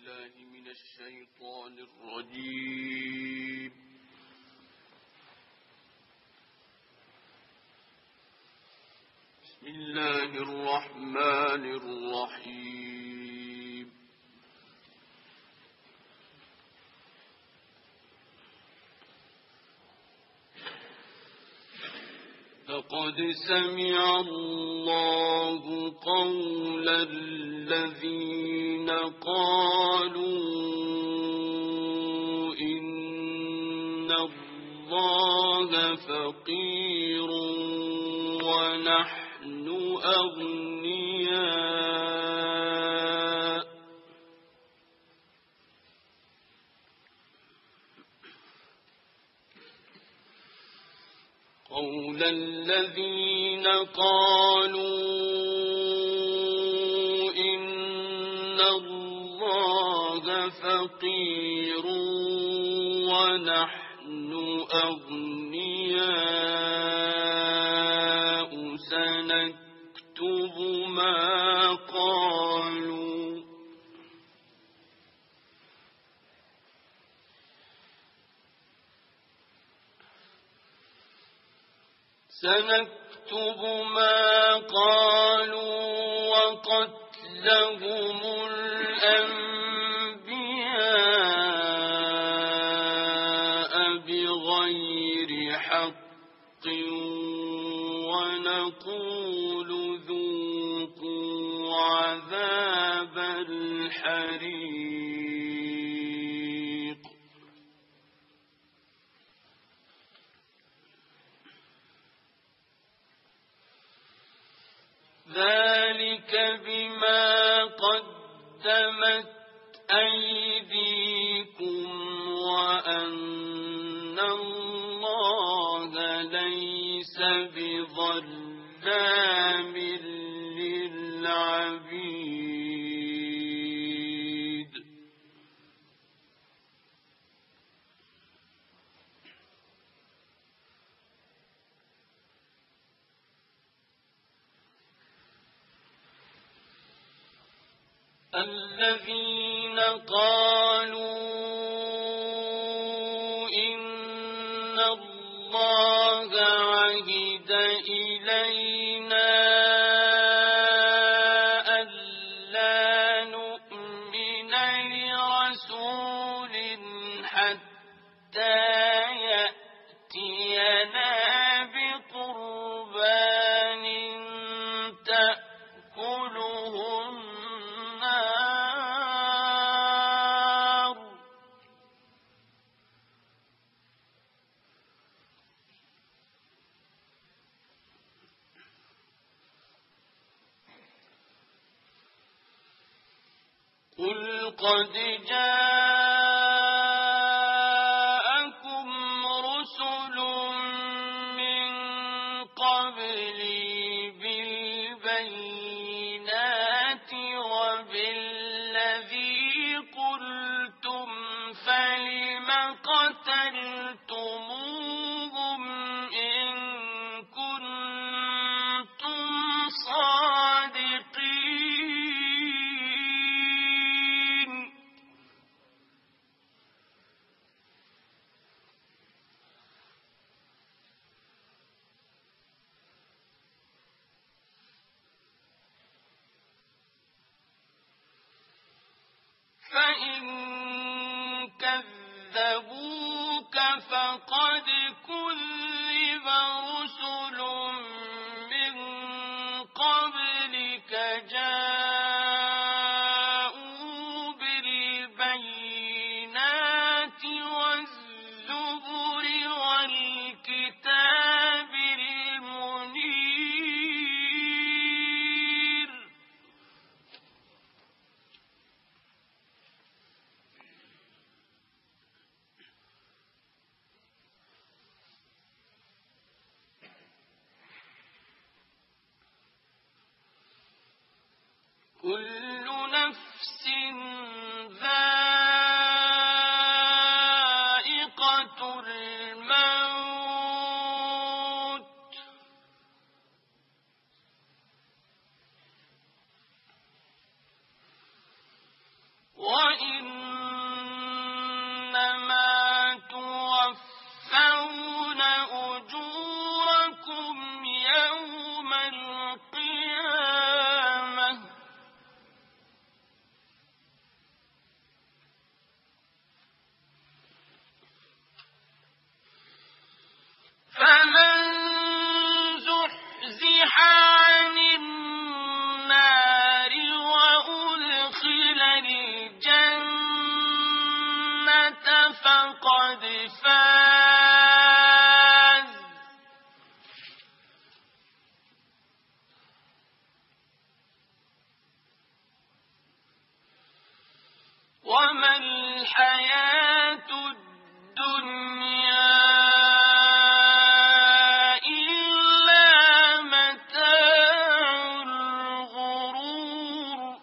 بالله من الشيطان الرجيم. بسم الله الرحمن الرحيم. لقد سمع الله قول الذين قالوا إن الله فقير ونحن أغنياء قول الذين قالوا إن الله فقير ونحن أغنياء سنكتب ما قالوا وقتلهم الأنبياء بغير حق ونقول ذوقوا عذاب الحريق ذلك بما قدمت أيديكم وأن الله ليس بظلام للعبيد الذين قالوا إن الله عهد إلينا ألا نؤمن لرسول حتى يأتينا بقربان تأكله قل قد جاءكم رسل من قبلي بالبينات وبالذي قلتم فلم قتلتموهم إن كنتم صادقين فإن كذبوك فقد كذب رسل من قبلك جاءوا بالبينات والزبر والكتاب المنير كل نفس ذائقة الموت وإن فقد فاز وما الحياة الدنيا إلا متاع الغرور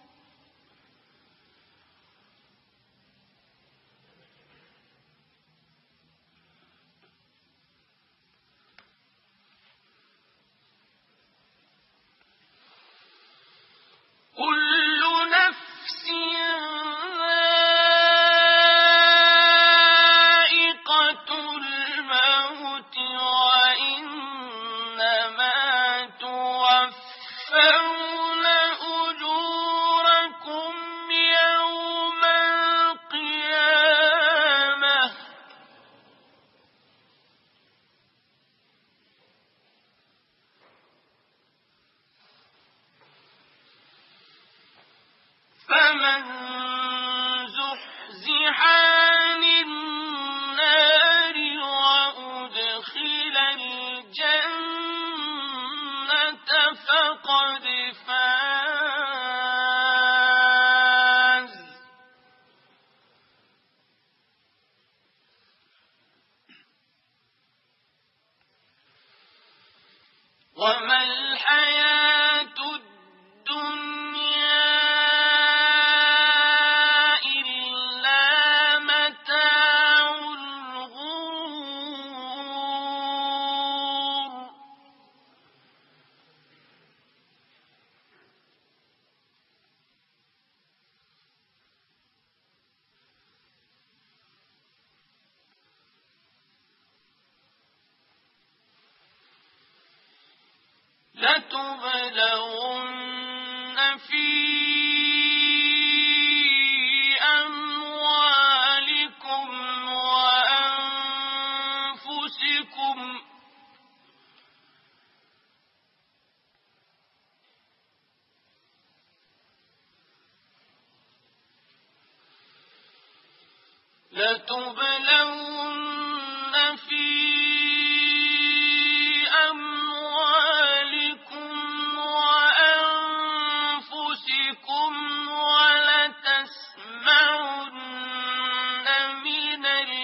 كل نفس ذائقة الموت وإنما توفون أجوركم يوم القيامة فمن زحزح عن النار وأدخل الجنة فقد فاز وما الحياة الدنيا إلا متاع الغرور لتبلغن في أموالكم وأنفسكم لتبلغن في أموالكم وأنفسكم ولتسمعن من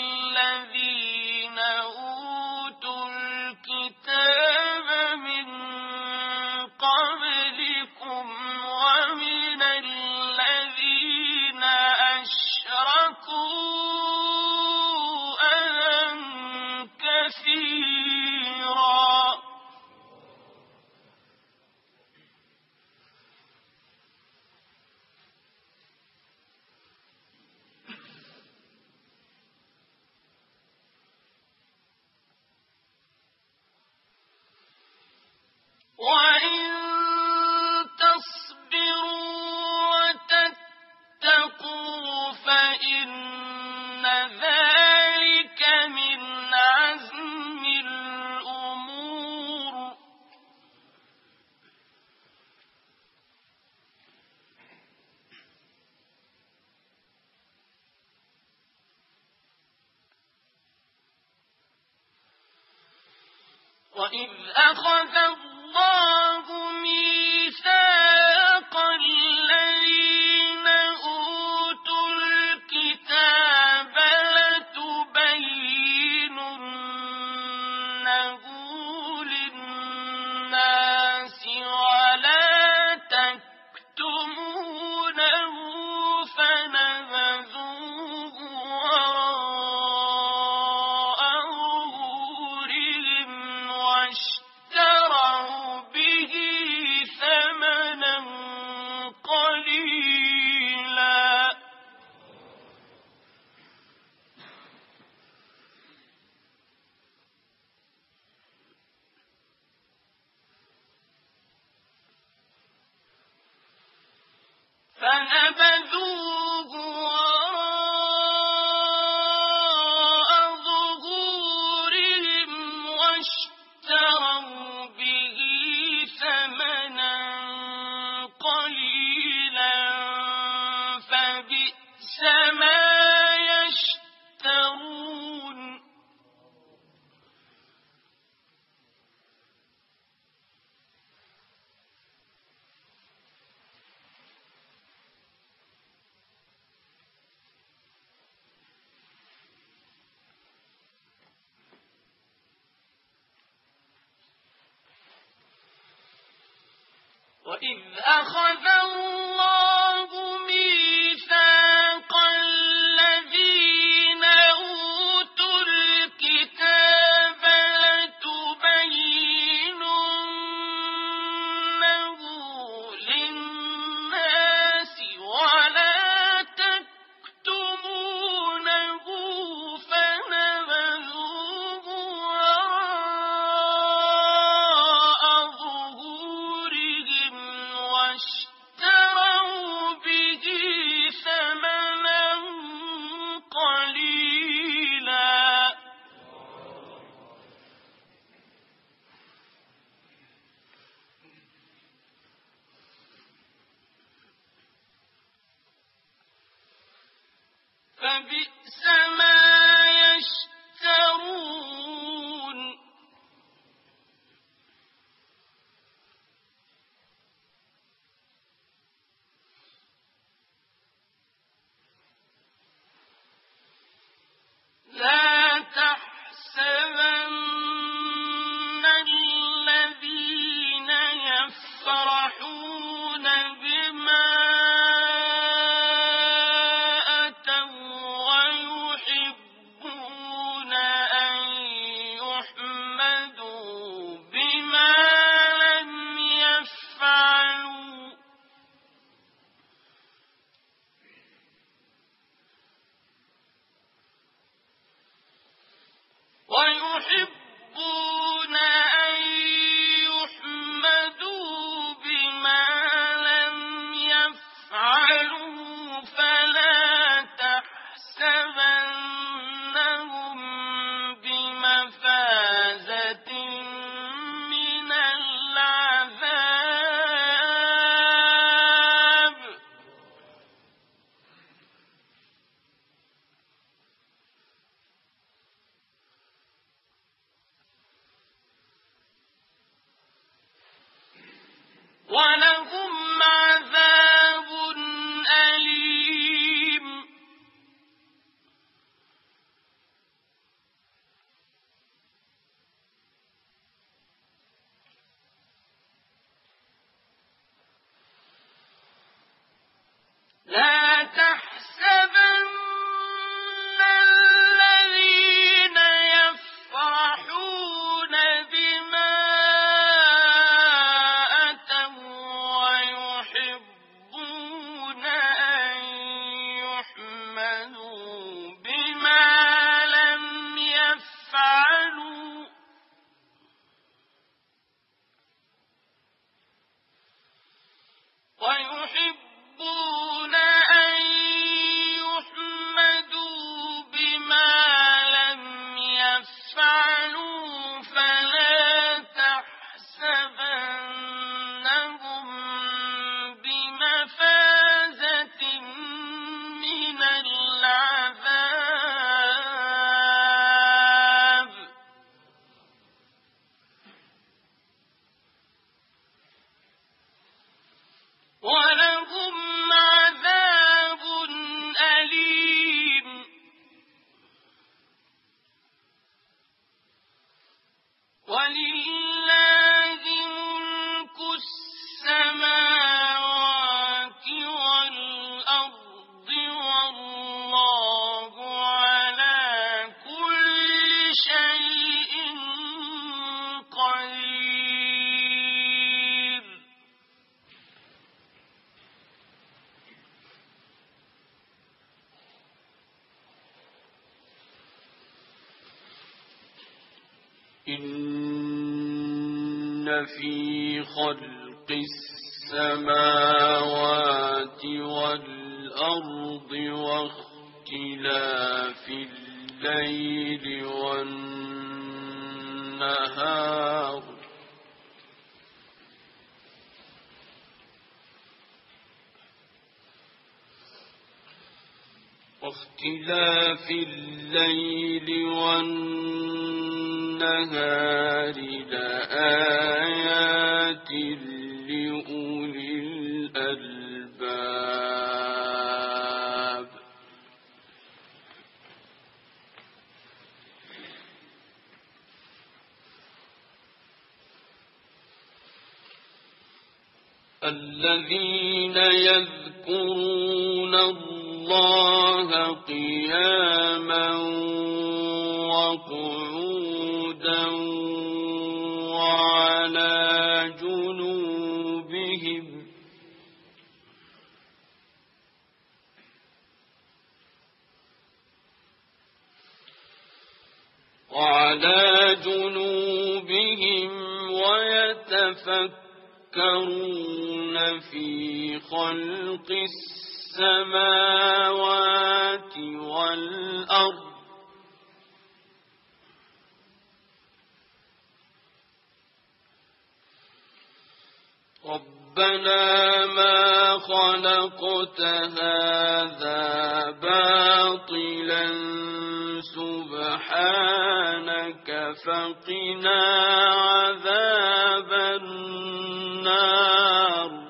الذين أوتوا الكتاب من قبلكم ومن الذين أشركوا أذى كثيرا وإن تصبروا وتتقوا فإن ذلك من عزم الأمور وإذ أخذ الله ميثاق الذين أوتوا الكتاب لتبيننه للناس ولا تكتمونه فنبذوه وراء ظهورهم واشتروا به ثمنا قليلا فنبذوه وراء ظهورهم واشتروا به ثمنا قليلا فبئس ما يشترون وإذ أخذ الله ميثاق الذين أوتوا الكتاب لتبيننه للناس ولا تكتمونه فنبذوه وراء ظهورهم واشتروا به ثمنا قليلا فبئس ما يشترون لا تحسبن الذين يفرحون بما أتوا ويحبون أن يحمدوا بما لم يفعلوا فلا تحسبنهم بمفازة من العذاب ولهم عذاب أليم لا تحسبن الذين يفرحون بما أتوا ويحبون أن يحمدوا بما لم يفعلوا ويحبون أن يحمدوا بما لم يفعلوا فلا تحسبنهم بمفازة من العذاب ولهم عذاب أليم ولله ملك السماوات والأرض والله على كل شيء قدير إن في خلق السماوات والأرض واختلاف الليل والنهار لآيات لأولي الألباب الذين يذكرون الله قياما وقعودا وعلى جنوبهم ويتفكرون في خلق السماوات والأرض ربنا ما خلقت هذا باطلا سبحانك فقنا عذاب النار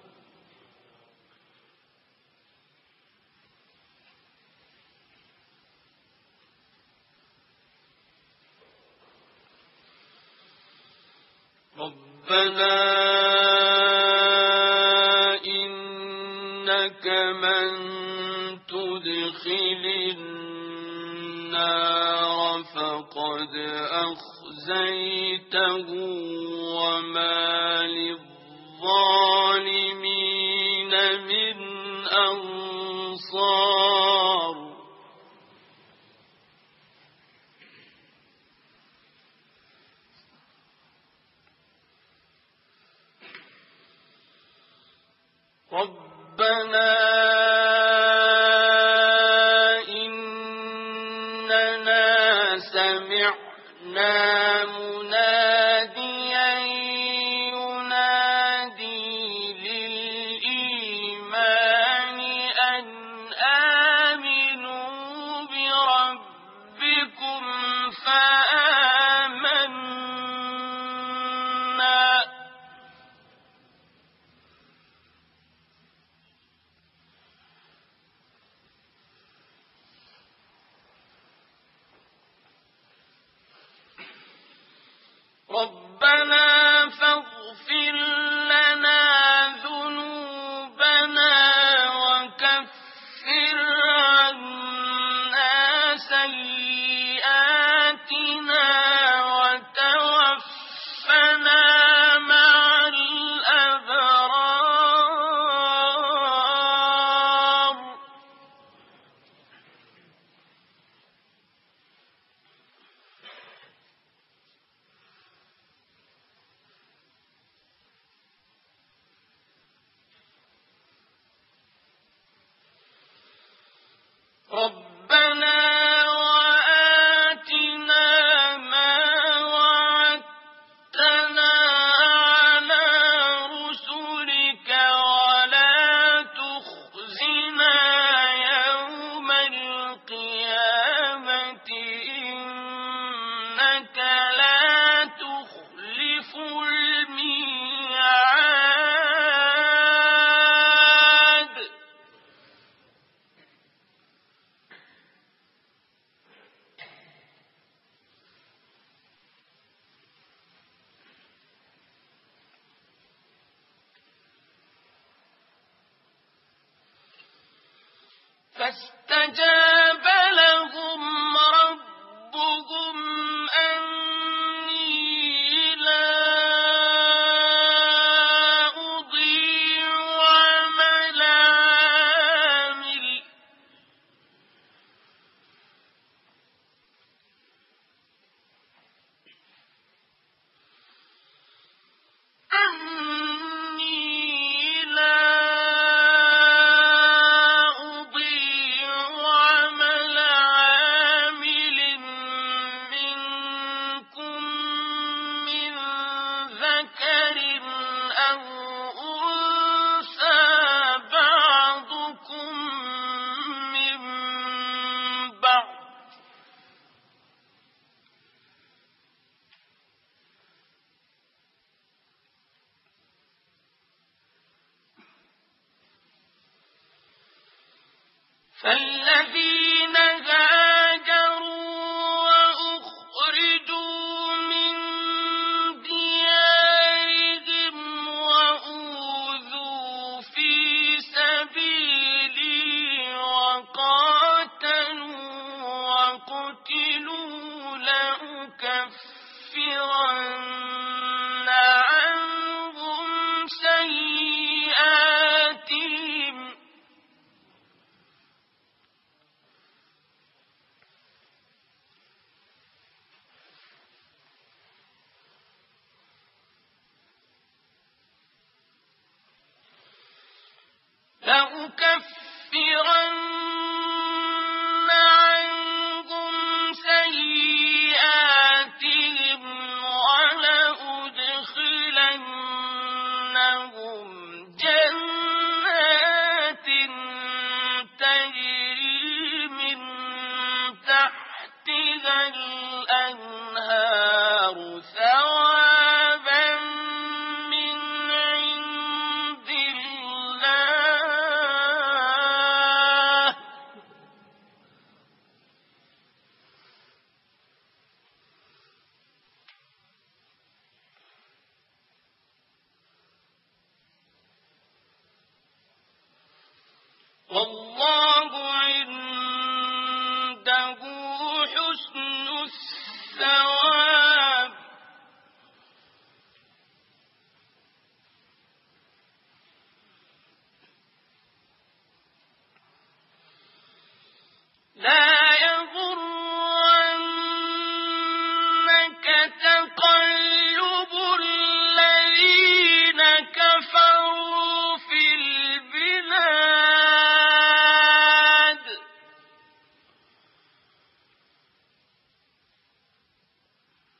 ربنا إنك من تدخل النار فقد أخزيته وما للظالمين من أنصار ربنا إننا سمعنا مناديا ينادي للإيمان أن آمنوا بربكم فآمنا ربنا فاغفر لنا ذنوبنا وكفر عنا سيئاتنا وتوفنا مع الأبرار ربنا وآتنا ما وعدتنا على رسلك ولا تخزنا يوم القيامة إنك لا تخلف الميعاد فاستجاب لهم ربهم أني لا أضيع عمل عامل منكم من ذكر أو أنثى بعضكم من بعض فالذين هاجروا وأخرجوا من ديارهم وأوذوا لأكفرن عنكم سيئاتهم ولأدخلنهم جنات تجري من تحتها الأنهار ثوابا من عند الله والله عنده حسن الثواب لا يغرنك تقلب الذين كفروا في البلاد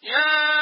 يا